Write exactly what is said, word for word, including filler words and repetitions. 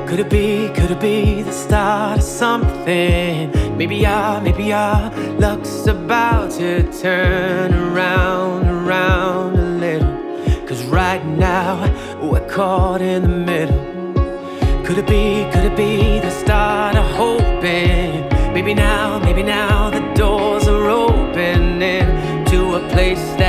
Could it be, could it be the start of something? Maybe our, maybe our luck's about to turn around, around a little. Cause right now we're caught in the middle. Could it be, could it be the start of hoping? Maybe now, maybe now the doors are opening to a place that